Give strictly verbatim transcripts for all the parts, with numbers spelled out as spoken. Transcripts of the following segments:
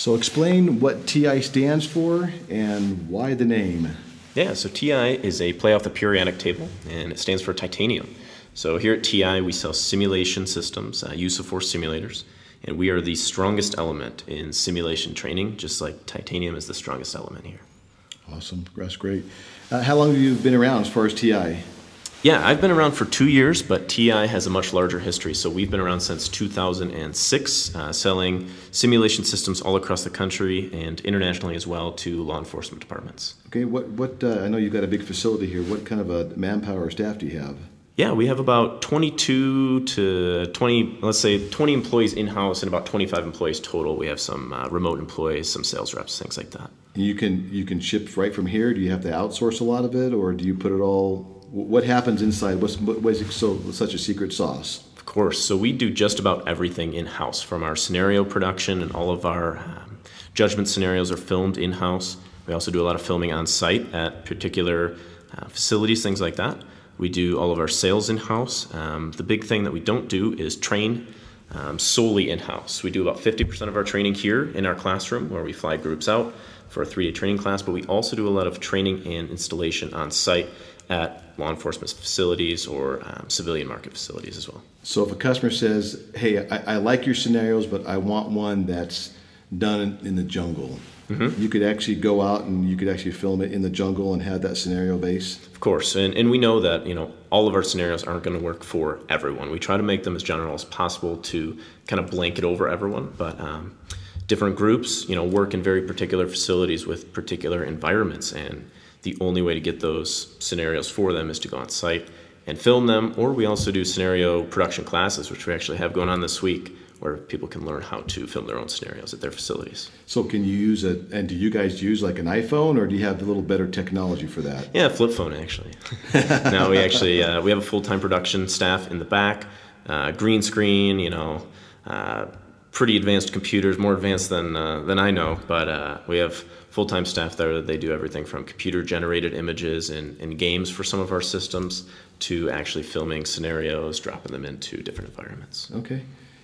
So explain what T I stands for and why the name. Yeah, so T I is a play off the periodic table, and it stands for titanium. So here at T I, we sell simulation systems, uh, use of force simulators, and we are the strongest element in simulation training, just like titanium is the strongest element here. Awesome, that's great. Uh, how long have you been around as far as T I? Yeah, I've been around for two years, but T I has a much larger history. So we've been around since two thousand six, uh, selling simulation systems all across the country and internationally as well to law enforcement departments. Okay, what, what uh, I know you've got a big facility here. What kind of a manpower or staff do you have? Yeah, we have about twenty-two to twenty, let's say twenty employees in-house and about twenty-five employees total. We have some uh, remote employees, some sales reps, things like that. And you can you can ship right from here? Do you have to outsource a lot of it, or do you put it all? What happens inside? What's what is it so such a secret sauce? Of course. So we do just about everything in-house, from our scenario production, and all of our um, judgment scenarios are filmed in-house. We also do a lot of filming on site at particular uh, facilities, things like that. We do all of our sales in-house. Um, the big thing that we don't do is train um, solely in-house. We do about fifty percent of our training here in our classroom, where we fly groups out for a three-day training class, but we also do a lot of training and installation on site at law enforcement facilities or um, civilian market facilities as well. So if a customer says, hey, I, I like your scenarios, but I want one that's done in, in the jungle, mm-hmm. you could actually go out and you could actually film it in the jungle and have that scenario base? Of course, and, and we know that, you know, all of our scenarios aren't going to work for everyone. We try to make them as general as possible to kind of blanket over everyone, but um, different groups, you know, work in very particular facilities with particular environments, and the only way to get those scenarios for them is to go on site and film them. Or we also do scenario production classes, which we actually have going on this week, where people can learn how to film their own scenarios at their facilities. So can you use it, and do you guys use like an iPhone, or do you have a little better technology for that? Yeah, flip phone actually. No, we actually, uh, we have a full-time production staff in the back, uh, green screen, you know, uh, pretty advanced computers, more advanced than uh, than I know, but uh, we have full-time staff there. They do everything from computer-generated images and, and games for some of our systems to actually filming scenarios, dropping them into different environments. Okay,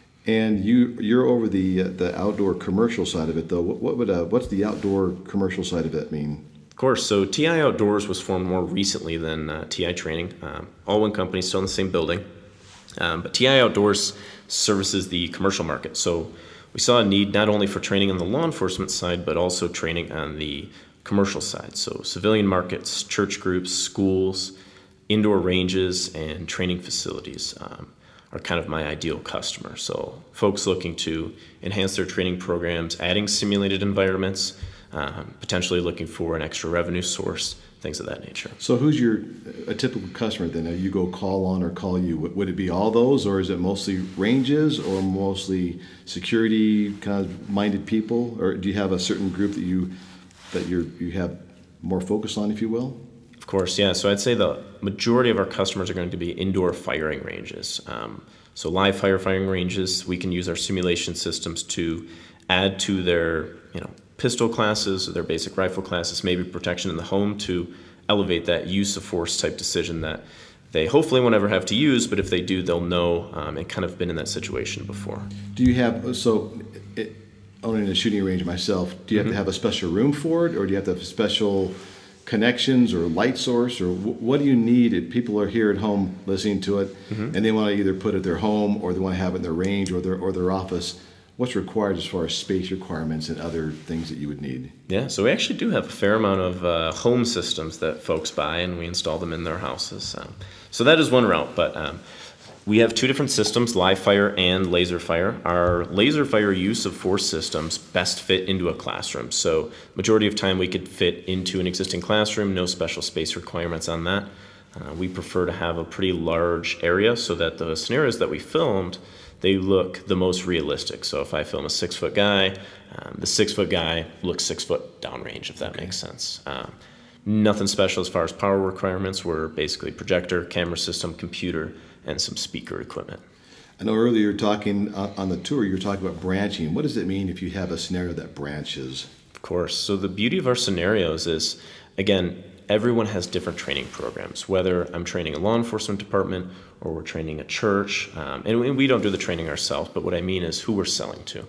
and you you're over the uh, the outdoor commercial side of it though. What, what would uh, what's the outdoor commercial side of it mean? Of course, so T I Outdoors was formed more recently than uh, T I Training. Um, all one company, still in the same building, um, but T I Outdoors services the commercial market. So we saw a need not only for training on the law enforcement side, but also training on the commercial side. So civilian markets, church groups, schools, indoor ranges, and training facilities um, are kind of my ideal customer. So folks looking to enhance their training programs, adding simulated environments, um, potentially looking for an extra revenue source, things of that nature. So who's your a typical customer then? You go call on or call you? Would it be all those, or is it mostly ranges, or mostly security kind of minded people, or do you have a certain group that you that you you have more focus on, if you will? Of course, yeah. So I'd say the majority of our customers are going to be indoor firing ranges. Um, so live fire firing ranges, we can use our simulation systems to add to their, you know, pistol classes or their basic rifle classes, maybe protection in the home, to elevate that use of force type decision that they hopefully won't ever have to use, but if they do, they'll know um, and kind of been in that situation before. Do you have, so it, owning a shooting range myself, do you have mm-hmm. to have a special room for it, or do you have to have special connections or light source, or w- what do you need if people are here at home listening to it mm-hmm. and they want to either put it at their home, or they want to have it in their range or their or their office? What's required as far as space requirements and other things that you would need? Yeah, so we actually do have a fair amount of uh, home systems that folks buy, and we install them in their houses. Um, so that is one route, but um, we have two different systems, live fire and laser fire. Our laser fire use of force systems best fit into a classroom. So majority of time we could fit into an existing classroom, no special space requirements on that. Uh, we prefer to have a pretty large area so that the scenarios that we filmed, they look the most realistic. So if I film a six-foot guy, um, the six-foot guy looks six-foot downrange, if that okay. makes sense. Um, nothing special as far as power requirements. We're basically projector, camera system, computer, and some speaker equipment. I know earlier you were talking uh, on the tour, you were talking about branching. What does it mean if you have a scenario that branches? Of course. So the beauty of our scenarios is, again, everyone has different training programs, whether I'm training a law enforcement department or we're training a church. Um, and we, we don't do the training ourselves, but what I mean is who we're selling to.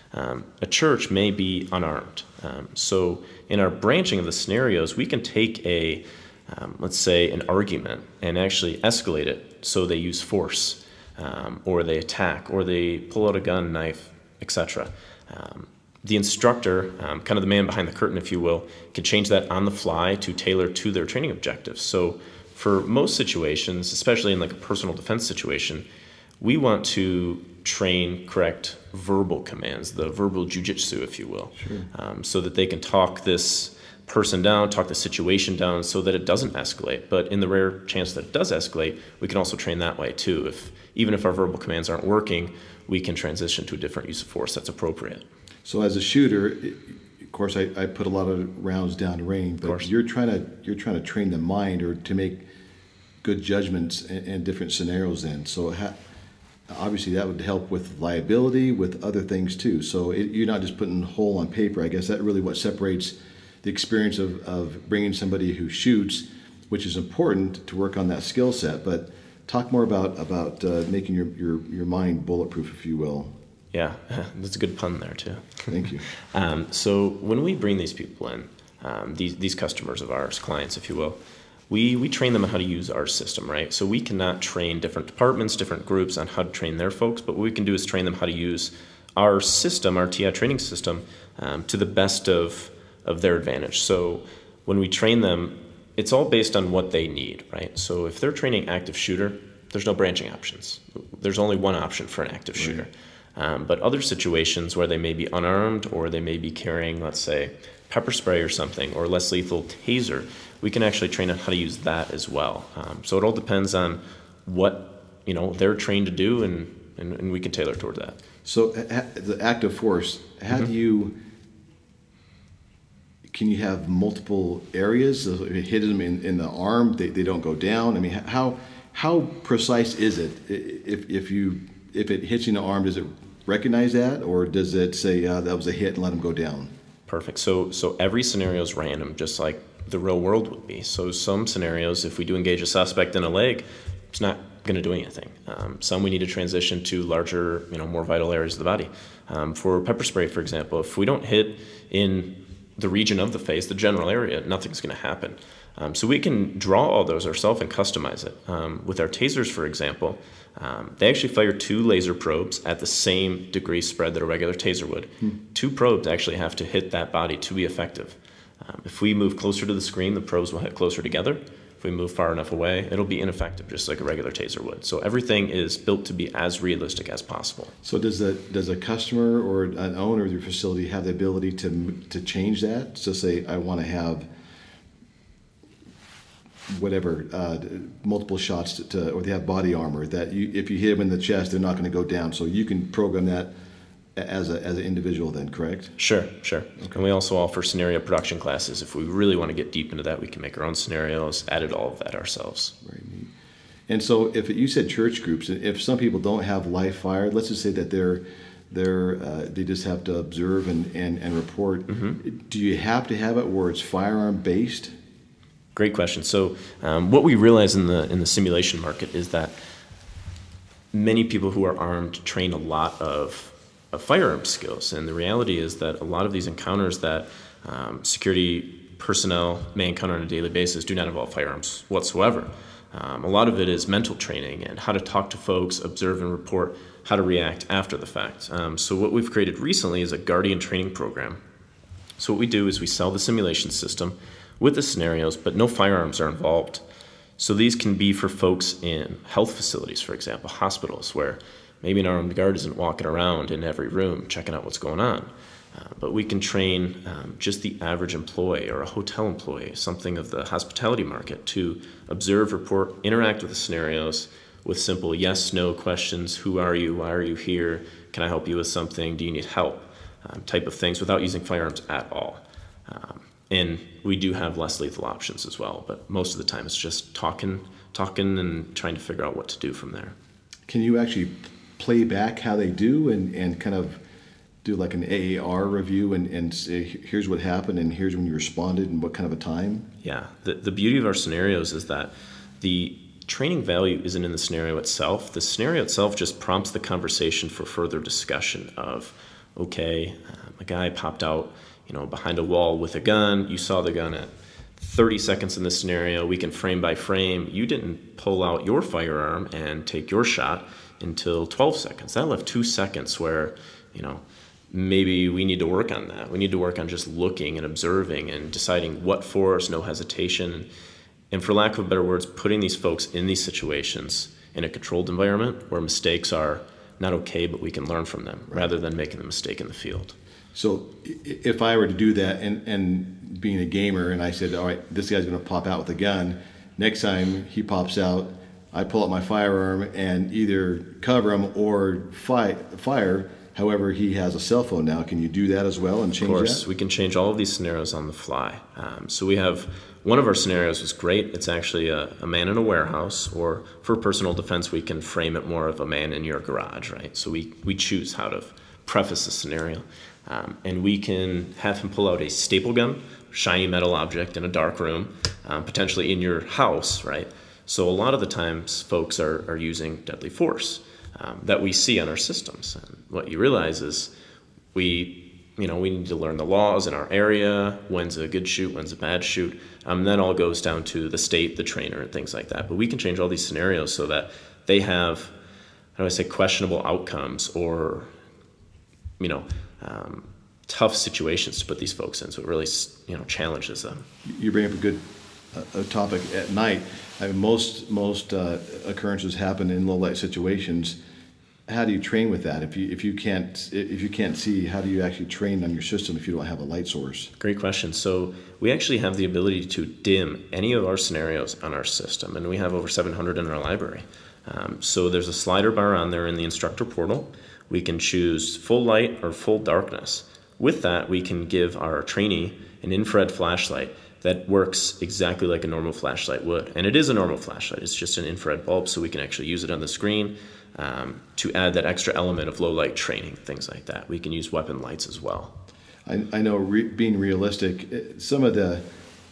Um, a church may be unarmed. Um, so in our branching of the scenarios, we can take a, um, let's say, an argument and actually escalate it so they use force, um, or they attack, or they pull out a gun, knife, et cetera. Um, the instructor, um, kind of the man behind the curtain, if you will, can change that on the fly to tailor to their training objectives. So for most situations, especially in like a personal defense situation, we want to train correct verbal commands, the verbal jujitsu, if you will, sure. um, so that they can talk this person down, talk the situation down so that it doesn't escalate. But in the rare chance that it does escalate, we can also train that way too. If even if our verbal commands aren't working, we can transition to a different use of force that's appropriate. So as a shooter, of course, I, I put a lot of rounds down range, but you're trying to you're trying to train the mind or to make good judgments in, in different scenarios. Then, so ha, obviously that would help with liability, with other things too. So it, you're not just putting whole on paper. I guess that really what separates the experience of, of bringing somebody who shoots, which is important to work on that skill set. But talk more about about uh, making your, your your mind bulletproof, if you will. Yeah, that's a good pun there too. Thank you. um, so when we bring these people in, um, these these customers of ours, clients, if you will, we we train them on how to use our system, right? So we cannot train different departments, different groups on how to train their folks, but what we can do is train them how to use our system, our T I training system, um, to the best of of their advantage. So when we train them, it's all based on what they need, right? So if they're training active shooter, there's no branching options. There's only one option for an active shooter. Right. Um, but other situations where they may be unarmed or they may be carrying, let's say, pepper spray or something, or less lethal taser, we can actually train on how to use that as well. Um, so it all depends on what you know they're trained to do, and, and, and we can tailor toward that. So uh, the active force, how mm-hmm. do you, can you have multiple areas? So if you hit them in, in the arm, they, they don't go down? I mean, how how precise is it? If, if you if it hits you in the arm, does it recognize that, or does it say uh, that was a hit and let them go down? Perfect. So so every scenario is random, just like the real world would be. So some scenarios, if we do engage a suspect in a leg, it's not going to do anything. Um, some we need to transition to larger, you know, more vital areas of the body. Um, for pepper spray, for example, if we don't hit in the region of the face, the general area, nothing's going to happen. Um, so we can draw all those ourselves and customize it. Um, with our tasers, for example, um, they actually fire two laser probes at the same degree spread that a regular taser would. Hmm. Two probes actually have to hit that body to be effective. Um, if we move closer to the screen, the probes will hit closer together. If we move far enough away, it'll be ineffective, just like a regular taser would. So everything is built to be as realistic as possible. So does the does a customer or an owner of your facility have the ability to to change that? So say I want to have whatever uh, multiple shots to, to, or they have body armor that you, if you hit them in the chest, they're not going to go down. So you can program that as a as an individual then, correct? Sure, sure. Okay. And we also offer scenario production classes. If we really want to get deep into that, we can make our own scenarios, edit all of that ourselves. Very neat. And so if it, you said church groups, if some people don't have live fire, let's just say that they're they're uh, they just have to observe and, and, and report. Mm-hmm. Do you have to have it where it's firearm based? Great question. So um, what we realize in the in the simulation market is that many people who are armed train a lot of of firearm skills, and the reality is that a lot of these encounters that um, security personnel may encounter on a daily basis do not involve firearms whatsoever. Um, a lot of it is mental training and how to talk to folks, observe and report, how to react after the fact. Um, so what we've created recently is a Guardian training program. So what we do is we sell the simulation system with the scenarios, but no firearms are involved. So these can be for folks in health facilities, for example, hospitals, where maybe an armed guard isn't walking around in every room checking out what's going on. Uh, but we can train um, just the average employee or a hotel employee, something of the hospitality market, to observe, report, interact with the scenarios with simple yes, no questions. Who are you? Why are you here? Can I help you with something? Do you need help? Um, type of things without using firearms at all. Um, and we do have less lethal options as well, but most of the time it's just talking, talking and trying to figure out what to do from there. Can you actually play back how they do and, and kind of do like an A A R review and, and say, here's what happened and here's when you responded and what kind of a time? Yeah, the, the beauty of our scenarios is that the training value isn't in the scenario itself. The scenario itself just prompts the conversation for further discussion of okay, um, a guy popped out, you know, behind a wall with a gun. You saw the gun at thirty seconds in this scenario. We can frame by frame. You didn't pull out your firearm and take your shot until twelve seconds. That left two seconds where, you know, maybe we need to work on that. We need to work on just looking and observing and deciding what force, no hesitation. And for lack of better words, putting these folks in these situations in a controlled environment where mistakes are not okay, but we can learn from them, right, rather than making the mistake in the field. So if I were to do that and, and being a gamer and I said, all right, this guy's going to pop out with a gun, next time he pops out, I pull out my firearm and either cover him or fight, fire. However, he has a cell phone now. Can you do that as well and change that? Of course, that? We can change all of these scenarios on the fly. Um, so we have, one of our scenarios is great. It's actually a, a man in a warehouse, or for personal defense, we can frame it more of a man in your garage, right? So we, we choose how to preface the scenario. Um, and we can have him pull out a staple gun, shiny metal object in a dark room, um, potentially in your house, right? So a lot of the times folks are, are using deadly force um, that we see on our systems. And what you realize is we, you know, we need to learn the laws in our area, when's a good shoot, when's a bad shoot. Um, that all goes down to the state, the trainer, and things like that. But we can change all these scenarios so that they have, how do I say, questionable outcomes or, you know, um, tough situations to put these folks in. So it really, you know, challenges them. You bring up a good uh, a topic at night. I mean, most most uh, occurrences happen in low light situations. How do you train with that? If you if you can't if you can't see, how do you actually train on your system if you don't have a light source? Great question. So we actually have the ability to dim any of our scenarios on our system, and we have over seven hundred in our library. Um, so there's a slider bar on there in the instructor portal. We can choose full light or full darkness. With that, we can give our trainee an infrared flashlight that works exactly like a normal flashlight would. And it is a normal flashlight. It's just an infrared bulb, so we can actually use it on the screen um, to add that extra element of low light training, things like that. We can use weapon lights as well. I, I know re, being realistic, some of the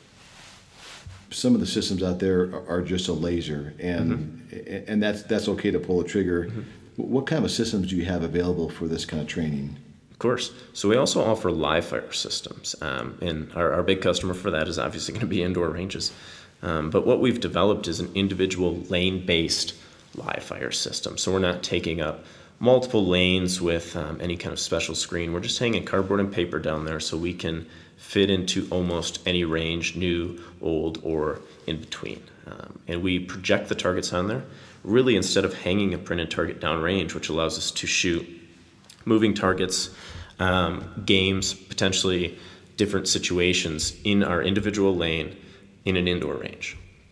some of the systems out there are, are just a laser, and mm-hmm. and that's that's okay to pull a trigger. Mm-hmm. What kind of systems do you have available for this kind of training? Of course. So we also offer live fire systems, um, and our, our big customer for that is obviously going to be indoor ranges. Um, but what we've developed is an individual lane-based live fire system. So we're not taking up multiple lanes with um, any kind of special screen. We're just hanging cardboard and paper down there so we can fit into almost any range, new, old, or in between. Um, and we project the targets on there, really instead of hanging a printed target downrange, which allows us to shoot moving targets, um, games, potentially different situations in our individual lane in an indoor range.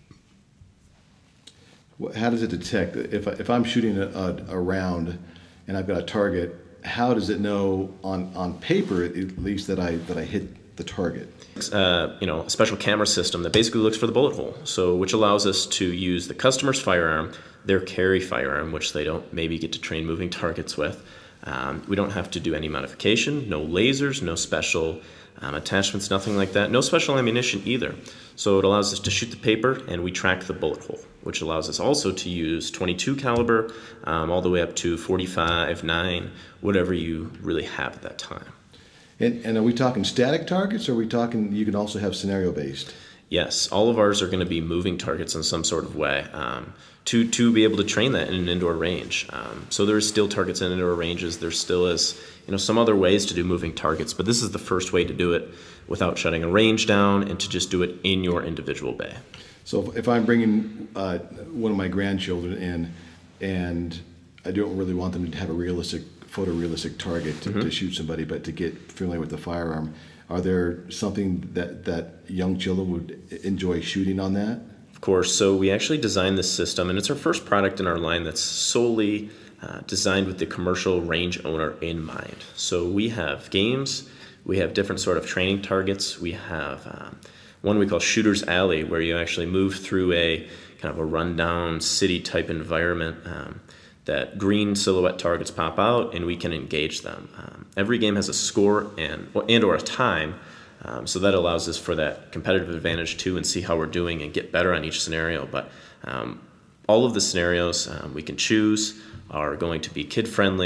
How does it detect, if, I, if I'm shooting a, a, a round and I've got a target, how does it know on, on paper at least that I, that I hit the target? Uh, you know, a special camera system that basically looks for the bullet hole, so which allows us to use the customer's firearm, their carry firearm, which they don't maybe get to train moving targets with. Um, we don't have to do any modification, no lasers, no special um, attachments, nothing like that, no special ammunition either. So it allows us to shoot the paper and we track the bullet hole, which allows us also to use twenty-two caliber um, all the way up to forty-five, nine, whatever you really have at that time. And, and are we talking static targets, or are we talking you can also have scenario based? Yes, all of ours are going to be moving targets in some sort of way um, to, to be able to train that in an indoor range. Um, so there's still targets in indoor ranges. There still is, you know, some other ways to do moving targets, but this is the first way to do it without shutting a range down and to just do it in your individual bay. So if I'm bringing uh, one of my grandchildren in and I don't really want them to have a realistic, photorealistic target to, mm-hmm. to shoot somebody, but to get familiar with the firearm, are there something that, that young children would enjoy shooting on that? Of course. So we actually designed this system, and it's our first product in our line that's solely uh, designed with the commercial range owner in mind. So we have games, we have different sort of training targets. We have um, one we call Shooter's Alley, where you actually move through a kind of a rundown city type environment. Um, that green silhouette targets pop out and we can engage them. Um, every game has a score and, and or a time, um, so that allows us for that competitive advantage too and see how we're doing and get better on each scenario. But um, all of the scenarios um, we can choose are going to be kid-friendly,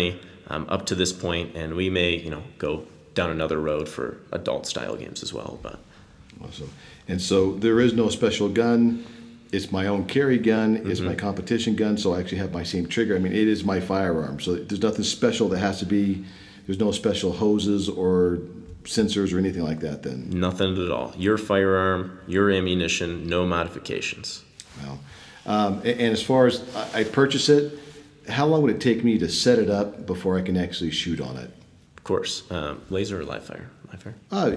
um, up to this point, and we may, you know, go down another road for adult style games as well. But Awesome. And so there is no special gun. It's my own carry gun. It's my competition gun. So I actually have my same trigger. I mean, it is my firearm. So there's nothing special that has to be, there's no special hoses or sensors or anything like that then. nothing at all. Your firearm, your ammunition, no modifications. Wow. Um, and, and as far as I I purchase it, how long would it take me to set it up before I can actually shoot on it? Of course, um, laser or live fire? Live fire. Uh,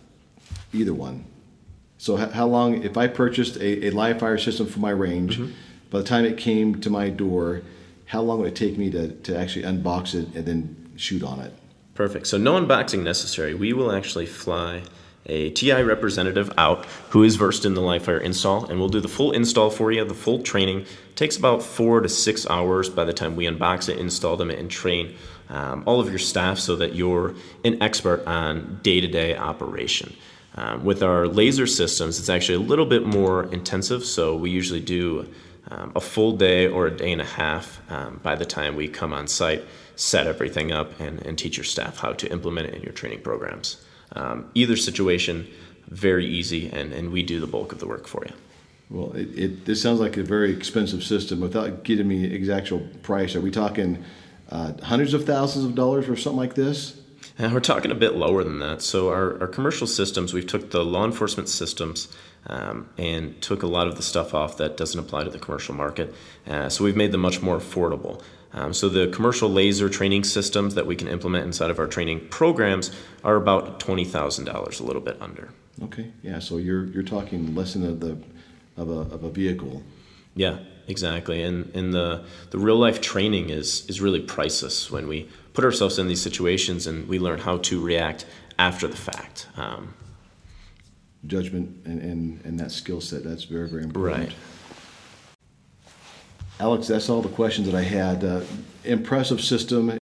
either one. So h- how long, if I purchased a, a live fire system for my range, by the time it came to my door, how long would it take me to, to actually unbox it and then shoot on it? Perfect. So no unboxing necessary. We will actually fly a T I representative out who is versed in the live fire install, and we'll do the full install for you, the full training. It takes about four to six hours by the time we unbox it, install them, and train um, all of your staff so that you're an expert on day-to-day operation. Um, with our laser systems, it's actually a little bit more intensive, so we usually do um, a full day or a day and a half um, by the time we come on site, set everything up, and, and teach your staff how to implement it in your training programs. Um, either situation, very easy, and, and we do the bulk of the work for you. Well, it, it this sounds like a very expensive system. Without giving me exact price, are we talking uh, hundreds of thousands of dollars for something like this? And we're talking a bit lower than that. So our, our commercial systems, we've took the law enforcement systems um, and took a lot of the stuff off that doesn't apply to the commercial market. Uh, so we've made them much more affordable. Um, so the commercial laser training systems that we can implement inside of our training programs are about twenty thousand dollars, a little bit under. Okay, yeah. So you're you're talking less than of the of a of a vehicle. Yeah, exactly. And and the the real life training is is really priceless when we put ourselves in these situations and we learn how to react after the fact. Um, Judgment and, and, and that skill set, that's very, very important. Right. Alex, that's all the questions that I had. Uh, impressive system.